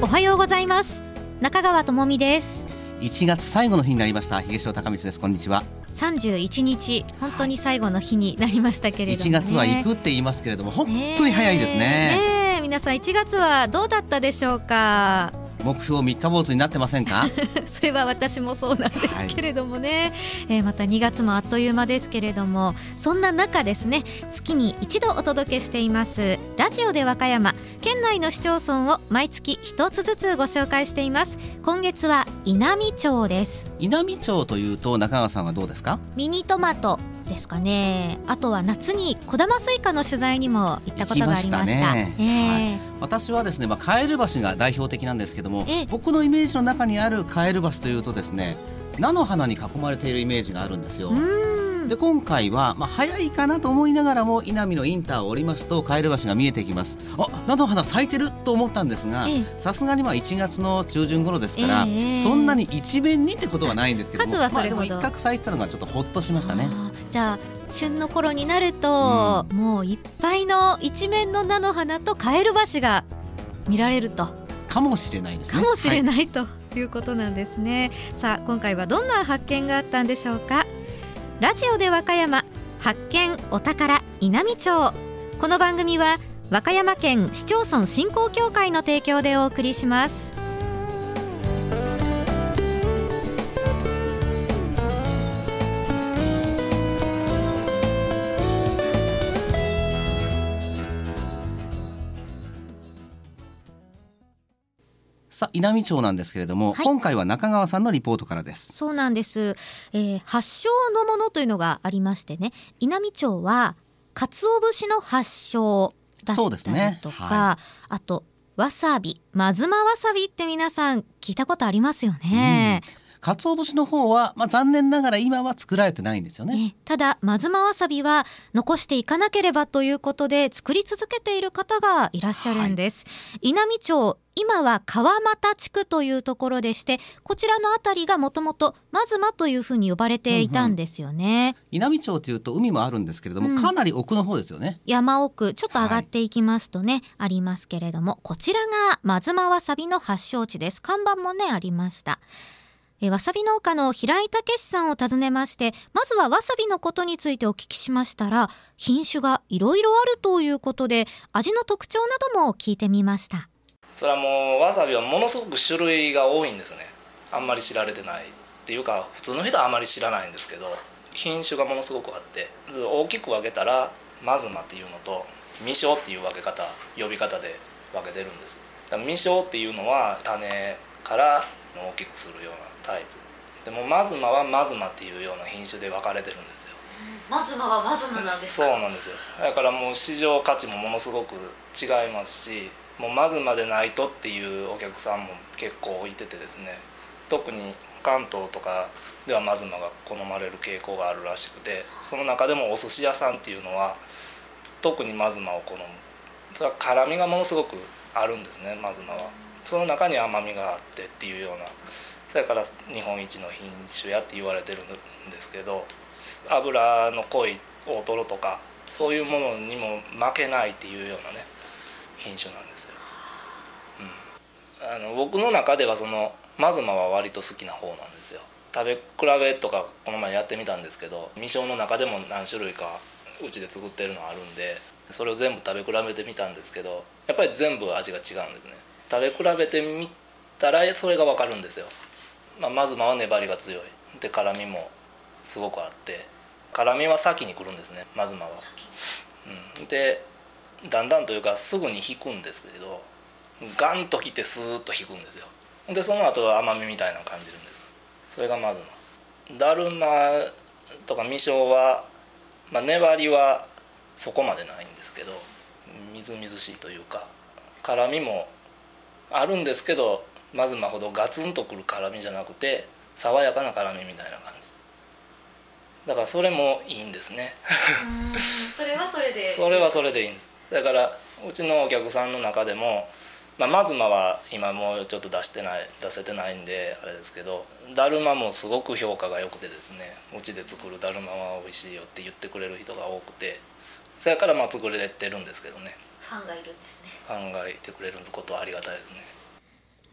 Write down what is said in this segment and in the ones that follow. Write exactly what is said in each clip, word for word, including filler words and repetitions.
はようございます。中川智美です。 いちがつ最後の日になりました。東尾高光です。こんにちは。 さんじゅういちにち、本当に最後の日になりましたけれども、ね、いちがつは行くって言いますけれども、本当に早いですね。 ねえ、皆さんいちがつはどうだったでしょうか。 目標三日坊主になってませんかそれは私もそうなんですけれどもね、はい、えー、またにがつもあっという間ですけれども、そんな中ですね、月に一度お届けしていますラジオで和歌山、県内の市町村を毎月一つずつご紹介しています。今月は稲美町です。 稲美町というと中川さんはどうですか。 ミニトマトですかね。あとは夏に小玉スイカの取材にも行ったことがありました。 行きましたね、 えーはい、私はですね、まあ、カエル橋が代表的なんですけども、僕のイメージの中にあるカエル橋というとですね、菜の花に囲まれているイメージがあるんですよ。で今回は、まあ、早いかなと思いながらも稲美のインターを降りますとカエル橋が見えてきます。あ、菜の花咲いてると思ったんですが、さすがにまあいちがつの中旬頃ですから、えー、そんなに一面にってことはないんですけども、 数はそれほど、 まあ、でも一角咲いてたのがちょっとほっとしましたね。 じゃあ旬の頃になると、うん、もういっぱいの一面の菜の花とカエル橋が見られるとかもしれないですね。 かもしれない、はい、ということなんですね。さあ今回はどんな発見があったんでしょうか。ラジオで和歌山、発見お宝稲美町。この番組は和歌山県市町村振興協会の提供でお送りします。 さあ稲美町なんですけれども、はい、今回は中川さんのリポートからです。 そうなんです、えー、発祥のものというのがありましてね、稲美町は鰹節の発祥だったりとか、そうですね、はい、あとわさび、まずまわさびって皆さん聞いたことありますよね。うん、 鰹節の方は、まあ、残念ながら今は作られてないんですよね。 ただまずまわさびは残していかなければということで作り続けている方がいらっしゃるんです。はい、稲美町、今は川俣地区というところでして、こちらのあたりがもともとまずまというふうに呼ばれていたんですよね。 うんうん、稲美町というと海もあるんですけれども、うん、かなり奥の方ですよね。 山奥ちょっと上がっていきますとね、はい、ありますけれども、こちらがまずまわさびの発祥地です。看板もねありました。えわさび農家の平井武さんを訪ねまして、まずはわさびのことについてお聞きしましたら、品種がいろいろあるということで味の特徴なども聞いてみました。 それはもうわさびはものすごく種類が多いんですね。あんまり知られてないっていうか、普通の人はあまり知らないんですけど、品種がものすごくあって、大きく分けたらまずまっていうのと未生っていう分け方、呼び方で分けてるんです。だから未生っていうのは種から大きくするようなタイプでも、まずまはまずまっていうような品種で分かれてるんですよ。 まずまはまずまなんですか。 そうなんですよ。だからもう市場価値もものすごく違いますし、もうまずまでないとっていうお客さんも結構いててですね、特に関東とかではまずまが好まれる傾向があるらしくて、その中でもお寿司屋さんっていうのは特にまずまを好む。それは辛みがものすごくあるんですね。まずまはその中に甘みがあってっていうような、それから日本一の品種やって言われてるんですけど、脂の濃い大トロとかそういうものにも負けないっていうようなね品種なんですよ。うん、あの僕の中ではそのまずまは割と好きな方なんですよ。食べ比べとかこの前やってみたんですけど、未生の中でも何種類かうちで作ってるのあるんで、それを全部食べ比べてみたんですけど、やっぱり全部味が違うんですね。食べ比べてみたらそれが分かるんですよ。まあ、まずまは粘りが強いで、辛みもすごくあって、辛みは先に来るんですね、まずまは。うん、でだんだんというかすぐに引くんですけど、ガンときてスーッと引くんですよ。でその後は甘みみたいなのを感じるんです。それがまずま。だるまとか未生は、まあ、粘りはそこまでないんですけど、みずみずしいというか辛みもあるんですけど、まずまほどガツンとくる辛みじゃなくて爽やかな辛みみたいな感じだから、それもいいんですね。 それはそれでそれはそれでいいんです。だからうちのお客さんの中でも、まあ、まずまは今もうちょっと出してない出せてないんであれですけど、だるまもすごく評価が良くてですね、うちで作るだるまは美味しいよって言ってくれる人が多くて、それからまあ作れてるんですけどね。 ファンがいるんですね。 ファンがいてくれることはありがたいですね。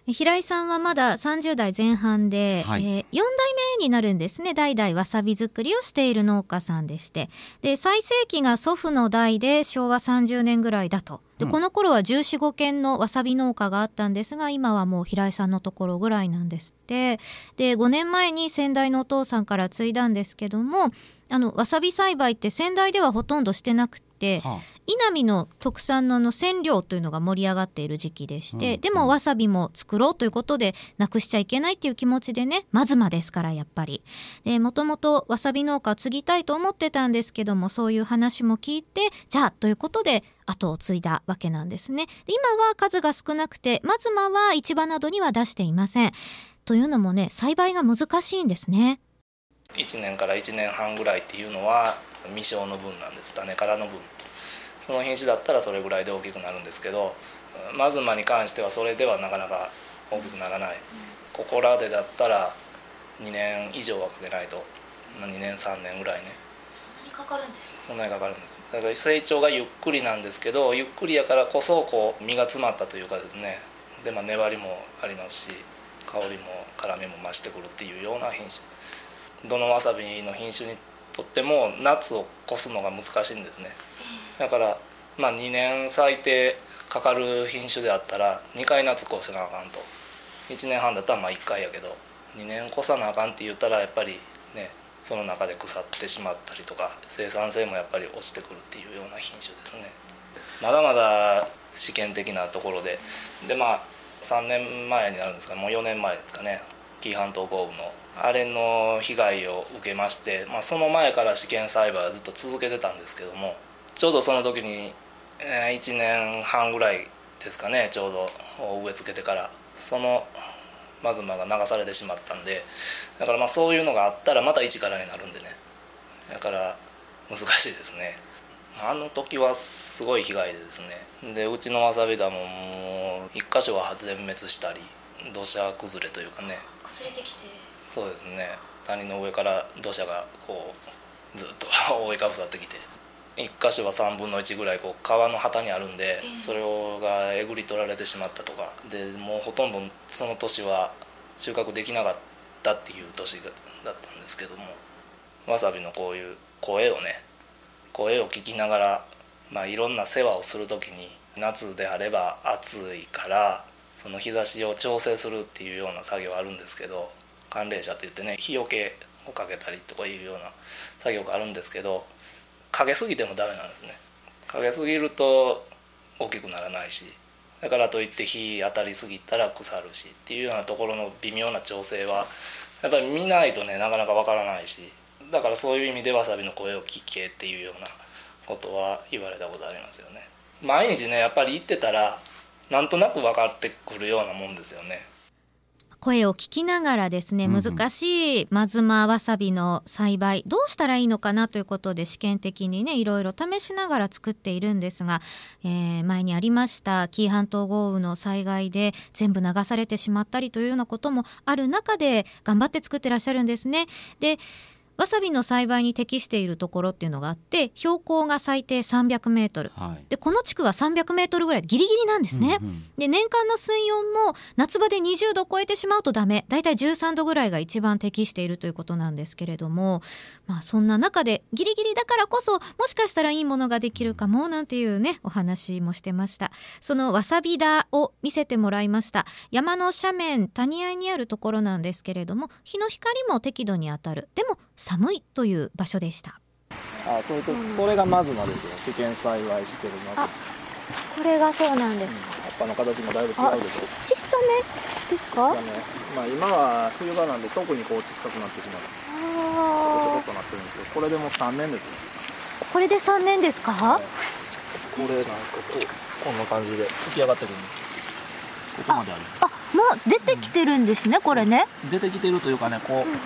平井さんはまださんじゅう代前半で、はい、えー、よん代目になるんですね。代々わさび作りをしている農家さんでして、で最盛期が祖父の代でしょうわさんじゅうねんぐらいだと。でこの頃はじゅうよん、ごけんのわさび農家があったんですが、今はもう平井さんのところぐらいなんですって。でごねんまえに先代のお父さんから継いだんですけども、あのわさび栽培って先代ではほとんどしてなくて、はあ、稲見の特産のの染料というのが盛り上がっている時期でして、うん、でもわさびも作ろうということでなくしちゃいけないっていう気持ちでね、まずまですからやっぱり。でもともとわさび農家を継ぎたいと思ってたんですけども、そういう話も聞いて、じゃあということで後を継いだわけなんですね。で今は数が少なくて、まずまは市場などには出していません。というのもね、栽培が難しいんですね。 いちねんからいちねんはんぐらいっていうのは未生の分なんです。種からの分、その品種だったらそれぐらいで大きくなるんですけど、まずまに関してはそれではなかなか大きくならない。ここらでだったらにねん以上はかけないと、まあ、にねんさんねんぐらいね。 そんなにかかるんですか？ そんなにかかるんです。だから成長がゆっくりなんですけど、ゆっくりやからこそこう実が詰まったというかですね。で、まあ、粘りもありますし、香りも辛みも増してくるっていうような品種。どのわさびの品種にとっても夏を越すのが難しいんですね。だからまあにねん最低かかる品種であったらにかい夏越せなあかんと。いちねんはんだったらまあいっかいやけど、にねん越さなあかんって言ったらやっぱりね、その中で腐ってしまったりとか生産性もやっぱり落ちてくるっていうような品種ですね。まだまだ試験的なところで、でまあさんねんまえになるんですか、もうよねんまえですかね、紀伊半島豪雨のあれの被害を受けまして、まあ、その前から試験栽培はずっと続けてたんですけども、ちょうどその時に、えー、いちねんはんぐらいですかね、ちょうど植え付けてからそのマズマが流されてしまったんで、だからまあそういうのがあったらまた一からになるんでね、だから難しいですね。あの時はすごい被害でですね、でうちのわさび田ももう一箇所は全滅したり、土砂崩れというかね、 崩れてきて、 そうですね、谷の上から土砂がこうずっと覆いかぶさってきて、一箇所はさんぶんのいちぐらいこう川の旗にあるんで、それがえぐり取られてしまったとかで、もうほとんどその年は収穫できなかったっていう年だったんですけども、わさびのこういう声をね声を聞きながら、まあ、いろんな世話をする時に、夏であれば暑いからその日差しを調整するっていうような作業あるんですけど、寒冷車って言ってね、日よけをかけたりとかいうような作業があるんですけど、かけすぎてもダメなんですね。かけすぎると大きくならないし、だからといって日当たりすぎたら腐るしっていうようなところの微妙な調整はやっぱり見ないとね、なかなかわからないし、だからそういう意味でわさびの声を聞けっていうようなことは言われたことありますよね。毎日ねやっぱり行ってたらなんとなく分かってくるようなもんですよね。 声を聞きながらですね、難しいまずまわさびの栽培どうしたらいいのかなということで試験的にねいろいろ試しながら作っているんですが、えー、前にありました紀伊半島豪雨の災害で全部流されてしまったりというようなこともある中で頑張って作ってらっしゃるんですね。でわさびの栽培に適しているところっていうのがあって、標高が最低さんびゃくメートル、はい、でこの地区はさんびゃくメートルぐらいギリギリなんですね、うんうん、で年間の水温も夏場でにじゅうどを超えてしまうとダメ、だいたいじゅうさんどぐらいが一番適しているということなんですけれども、まあ、そんな中でギリギリだからこそもしかしたらいいものができるかもなんていうねお話もしてました。そのわさび田を見せてもらいました。山の斜面谷合にあるところなんですけれども、日の光も適度に当たる、でも寒いという場所でした。 あ、そういうと、これがマズマですよ。試験栽培してるマズ。 これがそうなんですか。 葉っぱの形もだいぶ違うでしょ。 小さめですか。 ね、まあ、今は冬場なんで特にこう小さくなってしまう。ああ。ちょっとなってるんですけど、これでもさんねんですね。 これでさんねんですか。はい、 これなんかこうこんな感じで突き上がってくるんです。ここまであります。 あ、もう出てきてるんですね、うん、これね。 出てきてるというかね、こう。うんうん、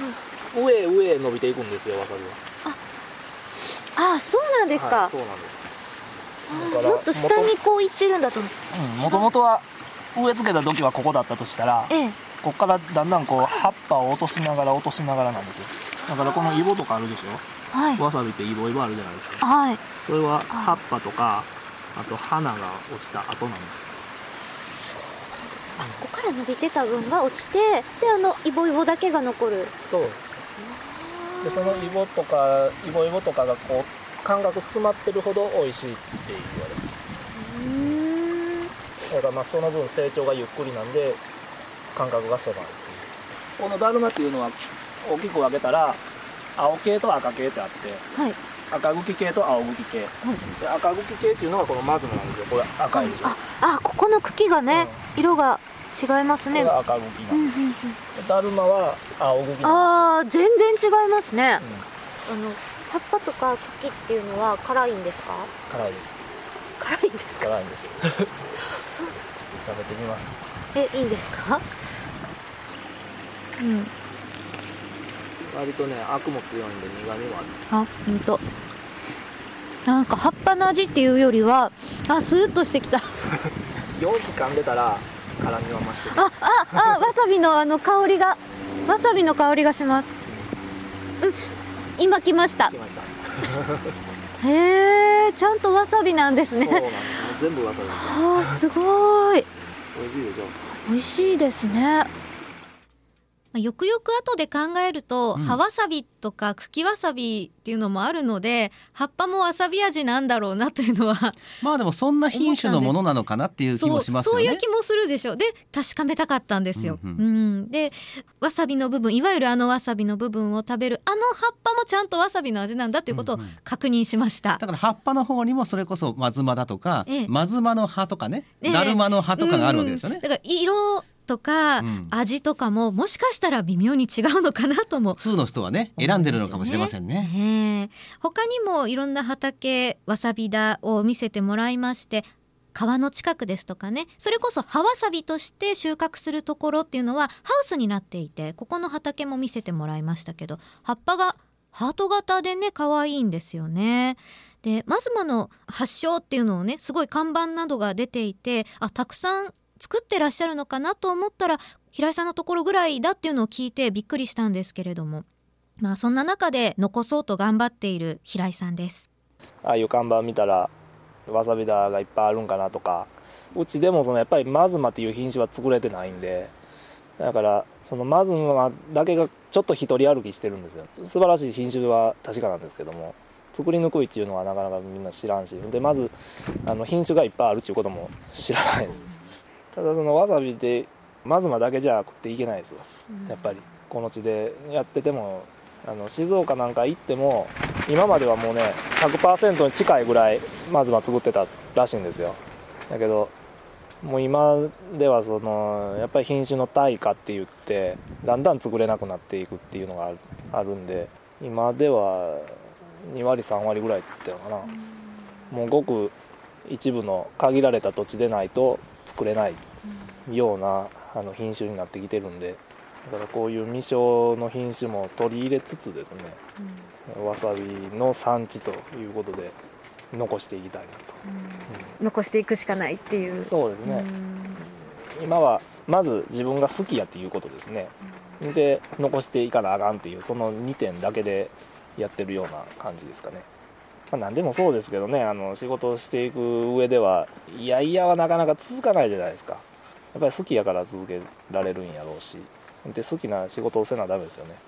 上上伸びていくんですよ、わさびは。 ああ、そうなんですか。 はい、そうなんです。 だからもっと下にこう行ってるんだと思う。 うん、もともとは植え付けた時はここだったとしたら、ええ、ここからだんだんこう葉っぱを落としながら落としながらなんですよ。だからこのイボとかあるでしょ。はい、わさびってイボイボあるじゃないですか。はい、それは葉っぱとかあと花が落ちた後なんです。 あそこから伸びてた分が落ちて、であのイボイボだけが残る。 そうで、そのイボとかイボイボとかがこう感覚詰まってるほど美味しいって言われる。うーん、だからまあその分成長がゆっくりなんで感覚が狭いっていう。このだるまっていうのは大きく分けたら青系と赤系ってあって、はい、赤茎系と青茎系、はい、で赤茎系っていうのがこのマズムなんですよ。これ赤いでしょ。 ああ、ここの茎がね、うん、色が違いますね。 これは赤茎なんです、うんうんうん、だるまは青茎なんです。 ああ、全然違いますね、うん、あの葉っぱとか茎っていうのは辛いんですか？ 辛いです。 辛いんですか？ 辛いんですそう食べてみます。 え、いいんですか？うん、 割とね、アクも強いんで苦味もある。 あ、ほんとなんか葉っぱの味っていうよりは、あ、スーッとしてきたよく噛んでたら辛みは増してる。 あ、あ、あ、わさびのあの香りがわさびの香りがします、うん、今来ました来ましたへえ、ちゃんとわさびなんですね。 そうなんです、全部わさび。 はあ、すごい美味しいでしょ。 美味しいですね。よくよく後で考えると、うん、葉わさびとか茎わさびっていうのもあるので、葉っぱもわさび味なんだろうなというのはまあでもそんな品種のものなのかなっていう気もしますよね。 そう、そういう気もするでしょう。で確かめたかったんですよ、うんうんうん、でわさびの部分、いわゆるあのわさびの部分を食べるあの葉っぱもちゃんとわさびの味なんだということを確認しました、うんうん、 だから葉っぱの方にもそれこそまずまだとか、ええ、まずまの葉とかね、だるまの葉とかがあるわけですよね、 うんうん、だから色とか、うん、味とかももしかしたら微妙に違うのかなとも、 普通の人はね選んでるのかもしれませんね。 ね、他にもいろんな畑わさび田を見せてもらいまして、川の近くですとかね、それこそ葉わさびとして収穫するところっていうのはハウスになっていて、ここの畑も見せてもらいましたけど、葉っぱがハート型でね可愛いんですよね。でマズマの発祥っていうのをね、すごい看板などが出ていて、あ、たくさん作ってらっしゃるのかなと思ったら平井さんのところぐらいだっていうのを聞いてびっくりしたんですけれども、まあそんな中で残そうと頑張っている平井さんです。 ああいう看板見たらわさび田がいっぱいあるんかなとか、うちでもそのやっぱりマズマっていう品種は作れてないんで、だからそのマズマだけがちょっと一人歩きしてるんですよ。素晴らしい品種は確かなんですけども、作りにくいっていうのはなかなかみんな知らんし、でまずあの品種がいっぱいあるっていうことも知らないです。ただそのわさびでマズマだけじゃ食っていけないですよ。やっぱりこの地でやってても、あの静岡なんか行っても今まではもうね ひゃくパーセント に近いぐらいマズマ作ってたらしいんですよ。だけどもう今ではそのやっぱり品種の退化って言ってだんだん作れなくなっていくっていうのがある、あるんで、今ではにわりさんわりぐらいっていうのかな、もうごく一部の限られた土地でないと作れないようなあの品種になってきてるんで、だからこういう未生の品種も取り入れつつですね、うん、わさびの産地ということで残していきたいなと、 うん、残していくしかないっていう。 そうですね、うん、今はまず自分が好きやっていうことですね、うん、で残していかなあかんっていうそのにてんだけでやってるような感じですかね。まあ、何でもそうですけどね、あの仕事をしていく上ではいやいやはなかなか続かないじゃないですか。やっぱり好きやから続けられるんやろうし、で好きな仕事をせなダメですよね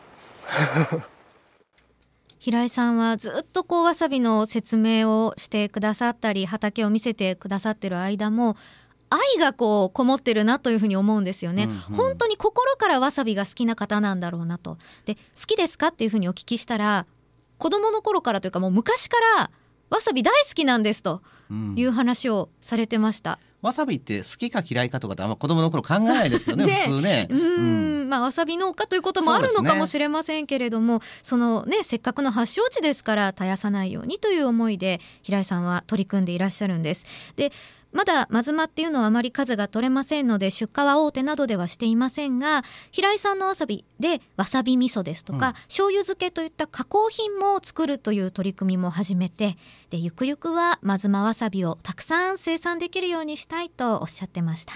平井さんはずっとこうわさびの説明をしてくださったり畑を見せてくださってる間も愛がこうこもってるなというふうに思うんですよね、うんうん、本当に心からわさびが好きな方なんだろうなと。で好きですかっていうふうにお聞きしたら、子供の頃からというかもう昔からわさび大好きなんですという話をされてました、 うん、わさびって好きか嫌いかとかってあんま子供の頃考えないですよね普通ね。 うん、うん、まあわさび農家ということもあるのかもしれませんけれども、 そ, ね、そのねせっかくの発祥地ですから絶やさないようにという思いで平井さんは取り組んでいらっしゃるんです。でまだマズマっていうのはあまり数が取れませんので出荷は大手などではしていませんが、平井さんのわさびでわさび味噌ですとか、うん、醤油漬けといった加工品も作るという取り組みも始めて、でゆくゆくはマズマわさびをたくさん生産できるようにしたいとおっしゃってました。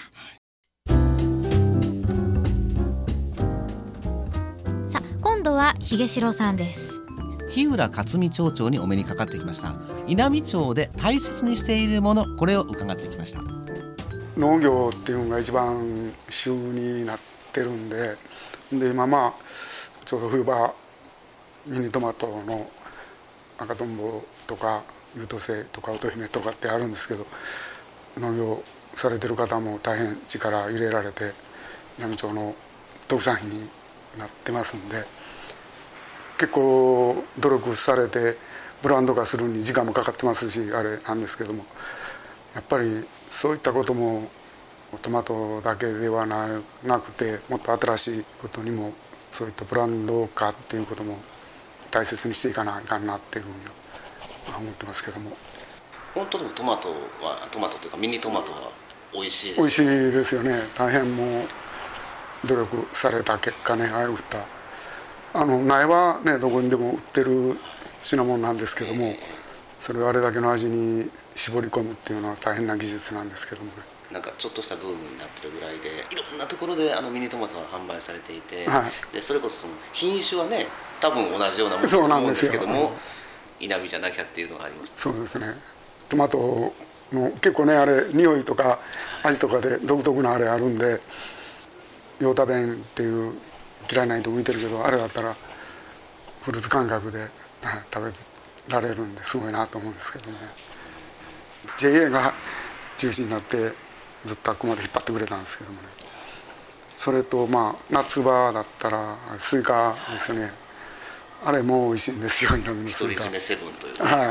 さあ今度は秀城さんです。 日浦克美町長にお目にかかってきました。稲美町で大切にしているもの、これを伺ってきました。 農業っていうのが一番主になってるんで、で今まあちょうど冬場ミニトマトの赤とんぼとか優等生とか乙姫とかってあるんですけど、農業されてる方も大変力入れられて稲美町の特産品になってますんで、結構努力されてブランド化するに時間もかかってますしあれなんですけども、やっぱりそういったこともトマトだけではなくて、もっと新しいことにもそういったブランド化っていうことも大切にしていかないかんなっていうふうに思ってますけども。 本当でもトマトはトマトというかミニトマトは美味しいですよね。 美味しいですよね。大変もう努力された結果ね、ああいったあの苗はねどこにでも売ってる品物なんですけども、それをあれだけの味に絞り込むっていうのは大変な技術なんですけどもね。 なんかちょっとしたブームになってるぐらいで、いろんなところであのミニトマトが販売されていて、はい、でそれこそその品種はね多分同じようなものだと思うんですけども、稲美じゃなきゃっていうのがあります。 そうですね。トマトの結構ねあれ匂いとか味とかで独特なあれあるんで、ヨータ弁っていう嫌いな人向いてるけど、あれだったらフルーツ感覚で食べられるんですごいなと思うんですけどね。 ジェイエー が中心になってずっとあくまで引っ張ってくれたんですけどもね。それとまあ夏場だったらスイカですよね。あれも美味しいんですよ、稲美のスイカ。 独り占めセブンというか、 はい、はい、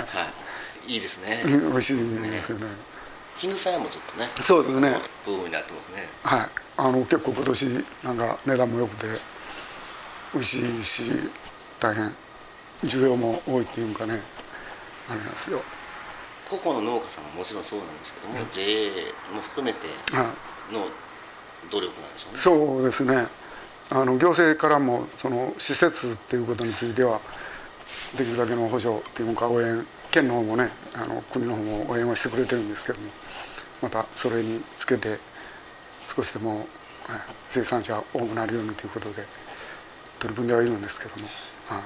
いいですね。 美味しいですよね。 絹さやもちょっとね、 そうですね、 ブームになってますね。 はい、あの結構今年なんか値段も良くて美味しいし、大変需要も多いっていうかね、ありますよ。 個々の農家さんはもちろんそうなんですけども、うん、ジェイエー も含めての努力なんでしょうね。 そうですね。あの行政からもその施設っていうことについてはできるだけの補助っていうか応援、県の方もね、あの国の方も応援はしてくれてるんですけども、またそれにつけて少しでも生産者多くなるようにということで取り組んではいるんですけども、はい、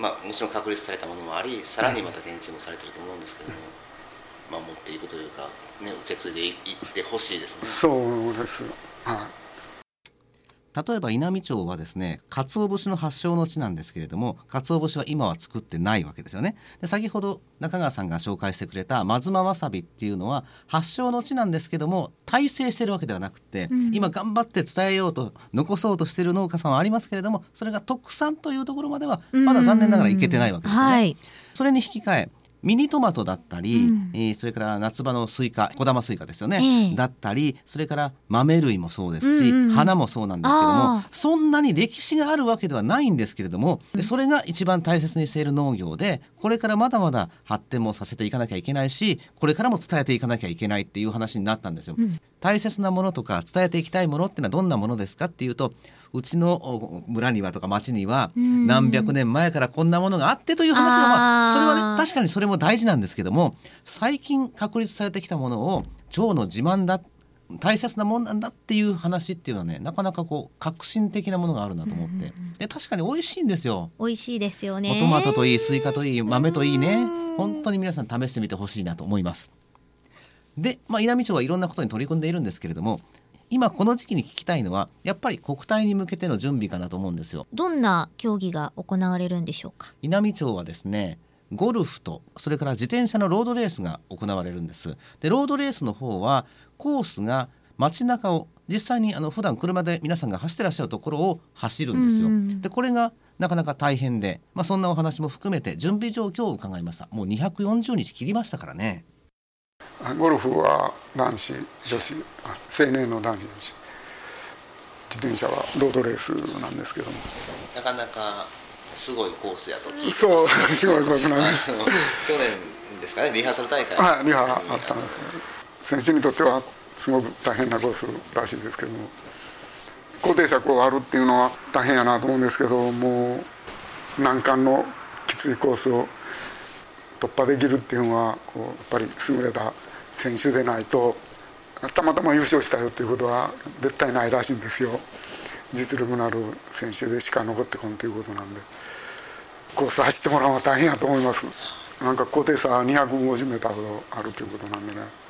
まあ、もちろん確立されたものもあり、さらにまた研究もされてると思うんですけども、うん、まあ、持っていくというか、ね、受け継いでいってほしいですね。 そうです、はい。 例えば稲美町はですね、鰹節の発祥の地なんですけれども、鰹節は今は作ってないわけですよね。で先ほど中川さんが紹介してくれた松間わさびっていうのは発祥の地なんですけども、大成してるわけではなくて、うん、今頑張って伝えようと残そうとしている農家さんはありますけれども、それが特産というところまではまだ残念ながらいけてないわけですよね、はい、それに引き換えミニトマトだったり、うんえー、それから夏場のスイカ、小玉スイカですよね、えー、だったり、それから豆類もそうですし、うんうん、花もそうなんですけども、そんなに歴史があるわけではないんですけれども、でそれが一番大切にしている農業で、これからまだまだ発展もさせていかなきゃいけないし、これからも伝えていかなきゃいけないっていう話になったんですよ、うん、大切なものとか伝えていきたいものってのはどんなものですかっていうと、うちの村にはとか町には何百年前からこんなものがあってという話が、まあ、それはね確かにそれも大事なんですけども、最近確立されてきたものを町の自慢だ、大切なもんなんだっていう話っていうのはね、なかなかこう革新的なものがあるなと思って、で確かに美味しいんですよ。 美味しいですよね。 トマトといい、スイカといい、豆といいね、本当に皆さん試してみてほしいなと思います。で、まあ、稲美町はいろんなことに取り組んでいるんですけれども、今この時期に聞きたいのはやっぱり国体に向けての準備かなと思うんですよ。 どんな競技が行われるんでしょうか。 稲美町はですね、ゴルフとそれから自転車のロードレースが行われるんです。でロードレースの方はコースが街中を実際にあの普段車で皆さんが走ってらっしゃるところを走るんですよ、うん、でこれがなかなか大変で、まあ、そんなお話も含めて準備状況を伺いました。もうにひゃくよんじゅうにち切りましたからね。 ゴルフは男子女子、青年の男子女子、自転車はロードレースなんですけども、 なかなかすごいコースやと聞いてます。 そうすごいコースなんです去年ですかね、リハーサル大会、 はい、リハあったんですけど、選手にとってはすごく大変なコースらしいですけども、高低差こうあるっていうのは大変やなと思うんですけど、もう難関のきついコースを突破できるっていうのはこうやっぱり優れた選手でないと、たまたま優勝したよっていうことは絶対ないらしいんですよ。実力のある選手でしか残ってこんということなんで、コース走ってもらうのは大変やと思います。なんか高低差にひゃくごじゅうメーターほどあるということなんでね。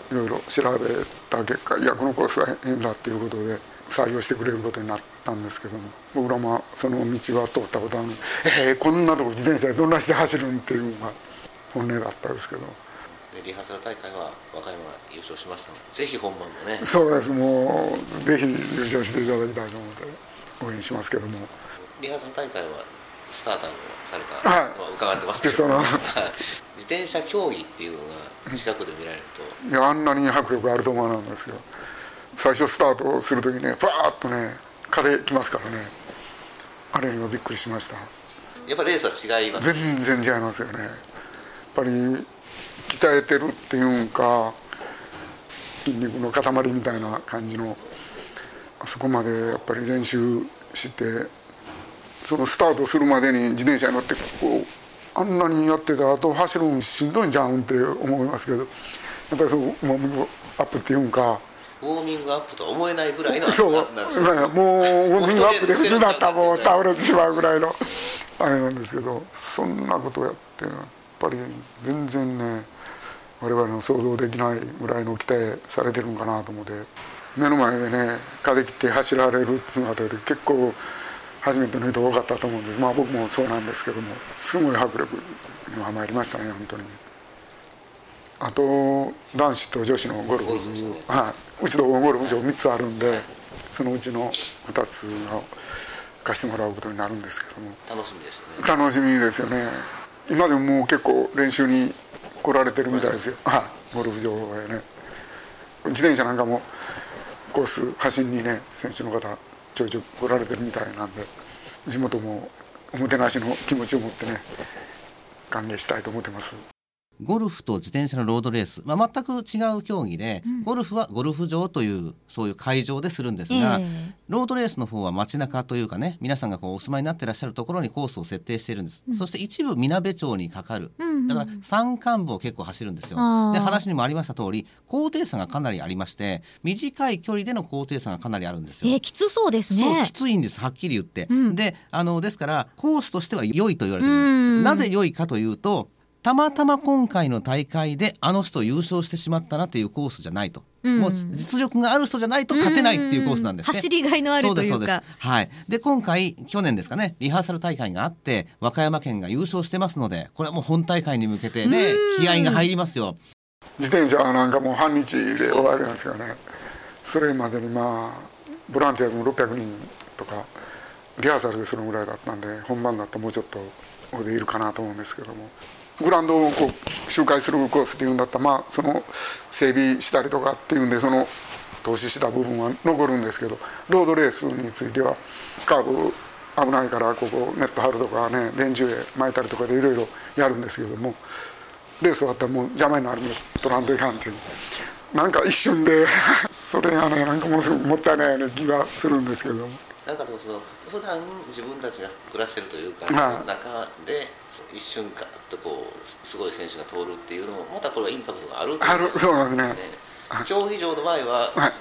いろいろ調べた結果、いやこのコースは変だっていうことで採用してくれることになったんですけども、僕らもその道は通ったことあるのに、えー、こんなとこ自転車でどんなして走るんっていうのが本音だったんですけど。 でリハーサル大会は和歌山が優勝しましたので、ぜひ本番もね。 そうです、もうぜひ優勝していただきたいと思って応援しますけども。 リハーサル大会はスターターをされたのは伺ってますけど、はい、自転車競技っていうのが近くで見られると、 いやあんなに迫力あると思わないんですよ。最初スタートするときね、パーッとね風来ますからね、あれにはびっくりしました。 やっぱりレースは違います、 全然違いますよね。やっぱり鍛えてるっていうんか、筋肉の塊みたいな感じの、あそこまでやっぱり練習して、そのスタートするまでに自転車に乗ってこうあんなにやってたら、あと走るのしんどいんじゃんって思いますけど、やっぱりそうウォーミングアップっていうんか、 ウォーミングアップとは思えないぐらいの、 そう、もうウォーミングアップで普通だったらもう倒れてしまうぐらいのあれなんですけど、そんなことをやってやっぱり全然ね、我々の想像できないぐらいの期待されてるんかなと思って、目の前でね風切って走られるっていうので結構初めての人多かったと思うんです。まあ僕もそうなんですけども、すごい迫力には参りましたね、本当に。あと男子と女子のゴルフ、はい、うちとゴルフ場みっつあるんで、そのうちのふたつを貸してもらうことになるんですけども、 楽しみですよね。 楽しみですよね。今でももう結構練習に来られてるみたいですよ、はい、ゴルフ場へね。自転車なんかもコース走りにね、選手の方ちょいちょい来られてるみたいなんで、地元もおもてなしの気持ちを持ってね歓迎したいと思ってます。 ゴルフと自転車のロードレース、まあ、全く違う競技で、うん、ゴルフはゴルフ場というそういう会場でするんですが、えー、ロードレースの方は街中というかね、皆さんがこうお住まいになってらっしゃるところにコースを設定しているんです、うん、そして一部みなべ町にかかる、うんうん、だから山間部を結構走るんですよ。で話にもありました通り、高低差がかなりありまして、短い距離での高低差がかなりあるんですよ。 えー、きつそうですね。 そう、きついんです、はっきり言って、うん、であのですからコースとしては良いと言われてるんです。なぜ良いかというと、たまたま今回の大会であの人優勝してしまったなというコースじゃないと、うん、もう実力がある人じゃないと勝てないっていうコースなんですね。 走りがいのあるというか。そうですそうです、 はい、で今回去年ですかね、リハーサル大会があって和歌山県が優勝してますので、これはもう本大会に向けてね気合が入りますよ。 自転車なんかもう半日で終わりなんですよね。それまでにまあボランティアでもろっぴゃくにんとか、リハーサルでそのぐらいだったんで、本番だともうちょっとでいるかなと思うんですけども、グラウンドをこう周回するコースっていうんだったら、まあその整備したりとかっていうんで、その投資した部分は残るんですけど、ロードレースについてはカーブ危ないからここネット張るとかね、電柱へ巻いたりとかでいろいろやるんですけども、レース終わったらもう邪魔になるの取らんといかんっていう、なんか一瞬でそれがね、なんかものすごくもったいないような気がするんですけども。 なんかでもその普段自分たちが暮らしてるというか、その中で一瞬ガッとこうすごい選手が通るっていうのもまたこれはインパクトがあると思います、ね、 そうなんですね。 競技場の場合は、はい、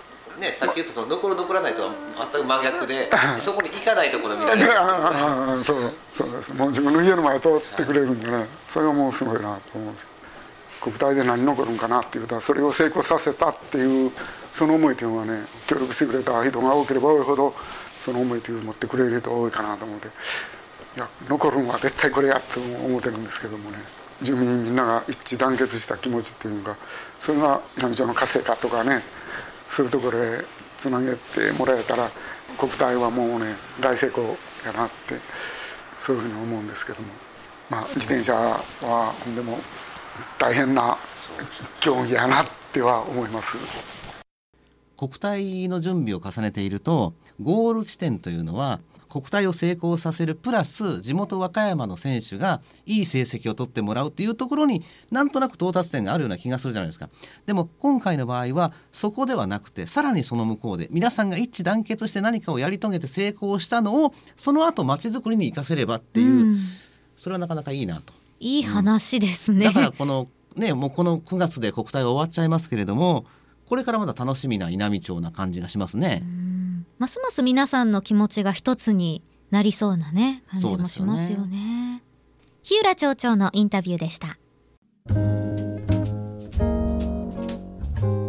ね、さっき言ったその残る残らないとは全く真逆で、そこに行かないところ見られるそうそうです。もう自分の家の前通ってくれるんでね、それはもうすごいなと思うんです。国体で何残るんかなっていうと、それを成功させたっていうその思いというのはね、協力してくれた人が多ければ多いほどその思いというのを持ってくれる人が多いかなと思って、いや残るのは絶対これやと思ってるんですけどもね、住民みんなが一致団結した気持ちっていうのが、それが南町の活性化とかね、そういうところへつなげてもらえたら国体はもうね大成功やなって、そういうふうに思うんですけども、まあ自転車はでも大変な競技やなっては思います。 国体の準備を重ねていると、ゴール地点というのは国体を成功させるプラス地元和歌山の選手がいい成績を取ってもらうというところになんとなく到達点があるような気がするじゃないですか。でも今回の場合はそこではなくて、さらにその向こうで皆さんが一致団結して何かをやり遂げて成功したのをその後街づくりに生かせればっていう、うん、それはなかなかいいなと。 いい話ですね、 うん、だからこのね、もうこのくがつで国体は終わっちゃいますけれども、これからまだ楽しみな稲美町な感じがしますね。 うん、ますます皆さんの気持ちが一つになりそうなね感じもしますよね。日浦町長のインタビューでした。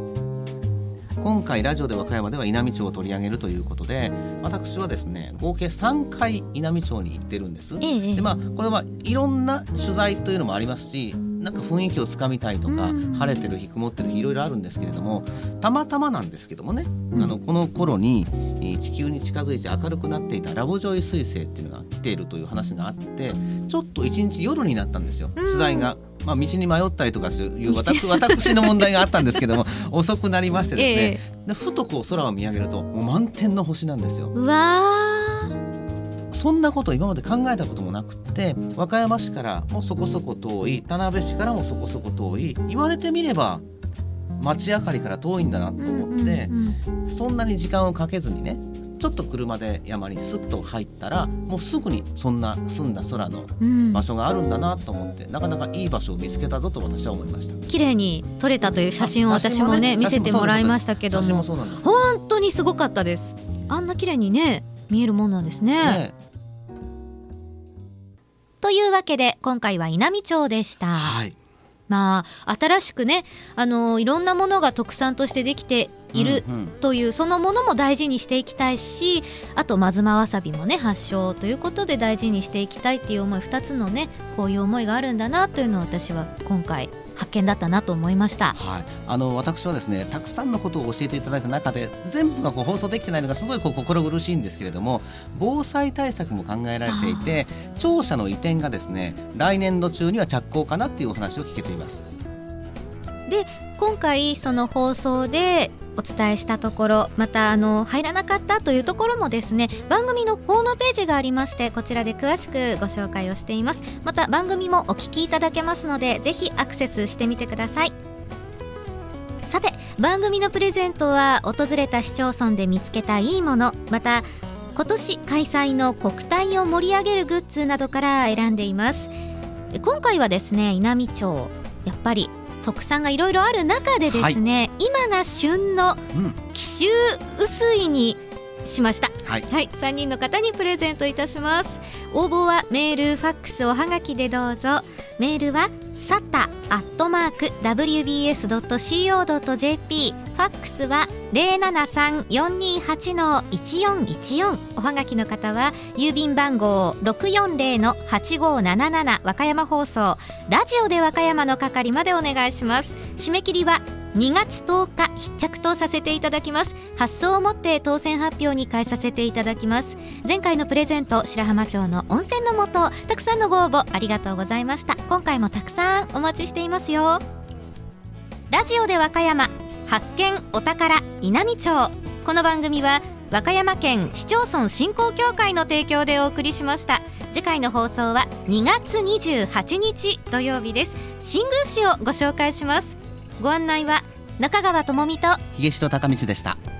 今回ラジオで和歌山では稲美町を取り上げるということで、私はですね合計さんかい稲美町に行ってるんです、ええでまあ、これはいろんな取材というのもありますし、なんか雰囲気をつかみたいとか、うん、晴れてる日曇ってる日いろいろあるんですけれども、たまたまなんですけどもね、うん、あのこの頃に地球に近づいて明るくなっていたラボジョイ彗星っていうのが来ているという話があって、ちょっと一日夜になったんですよ、取材が、まあ、道に迷ったりとかいう私, 私の問題があったんですけども遅くなりましてですね、ええ、でふとこう空を見上げるともう満天の星なんですよ。 うわそんなこと今まで考えたこともなくって、和歌山市からもそこそこ遠い、田辺市からもそこそこ遠い、言われてみれば街明かりから遠いんだなと思って、うんうんうん、そんなに時間をかけずにね、ちょっと車で山にスッと入ったらもうすぐにそんな澄んだ空の場所があるんだなと思って、うん、なかなかいい場所を見つけたぞと私は思いました。 綺麗に撮れたという写真を私もね見せてもらいましたけども、本当にすごかったです。あんな綺麗にね見えるもんなんですね。ねというわけで今回は稲美町でした。はい、まあ新しくね、あのいろんなものが特産としてできているという、うんうん、そのものも大事にしていきたいし、あとまずまわさびもね発祥ということで大事にしていきたいっていう思い、ふたつのねこういう思いがあるんだなというのを私は今回発見だったなと思いました。 はい、あの私はですねたくさんのことを教えていただいた中で全部がこう放送できてないのがすごいこう心苦しいんですけれども、防災対策も考えられていて、庁舎の移転がですね来年度中には着工かなっていうお話を聞けています。 で今回その放送でお伝えしたところ、またあの入らなかったというところもですね、番組のホームページがありまして、こちらで詳しくご紹介をしています。また番組もお聞きいただけますので、ぜひアクセスしてみてください。さて番組のプレゼントは訪れた市町村で見つけたいいもの、また今年開催の国体を盛り上げるグッズなどから選んでいます。今回はですね稲美町、やっぱり特産がいろいろある中でですね、はい、今が旬の紀州薄いにしました、はいはい、さんにんの方にプレゼントいたします。応募はメール、ファックス、おはがきでどうぞ。メールはサタアットマーク ダブリュービーエスドットシーオードットジェーピー、 ファックスは ゼロななさんよんにはちのいちよんいちよん、おはがきの方は郵便番号 ろくよんゼロのはちごなななな 和歌山放送ラジオで和歌山の係までお願いします。締め切りはにがつとおか必着とさせていただきます。発送をもって当選発表に変えさせていただきます。前回のプレゼント、白浜町の温泉の素、たくさんのご応募ありがとうございました。今回もたくさんお待ちしていますよ。ラジオで和歌山、発見お宝稲美町。この番組は和歌山県市町村振興協会の提供でお送りしました。次回の放送はにがつにじゅうはちにち土曜日です。新宮市をご紹介します。ご案内は中川智美と東戸孝道でした。